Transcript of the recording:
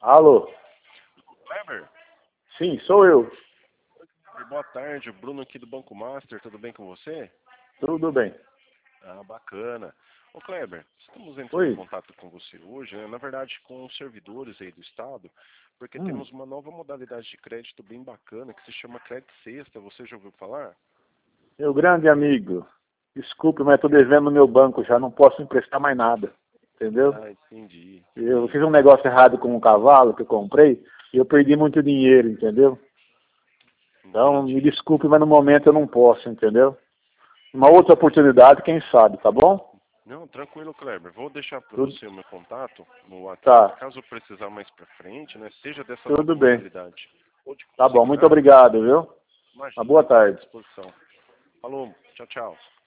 Alô? Kleber, Sim, sou eu. boa tarde, Bruno aqui do Banco Master, tudo bem com você? Tudo bem. Ah, bacana. Ô Kleber, estamos entrando em Oi. contato com você hoje, né? Na verdade com os servidores aí do Estado, porque Hum, temos uma nova modalidade de crédito bem bacana que se chama Crédito Sexta, você já ouviu falar? meu grande amigo, desculpe, mas estou devendo no meu banco já, não posso emprestar mais nada. Entendeu? Ah, entendi, Eu entendi, fiz um negócio errado com um cavalo que eu comprei e eu perdi muito dinheiro, entendeu? Então, me entendi. desculpe, mas no momento eu não posso, entendeu? Uma outra oportunidade, quem sabe, tá bom? Não, tranquilo, Kleber. Vou deixar para Tudo, você o meu contato no WhatsApp, tá, caso eu precisar mais para frente, né? Seja dessa nova tudo bem. modalidade ou de Tá bom, muito consignado, obrigado, viu? Uma imagina, boa estou à tarde. disposição. Falou, tchau, tchau.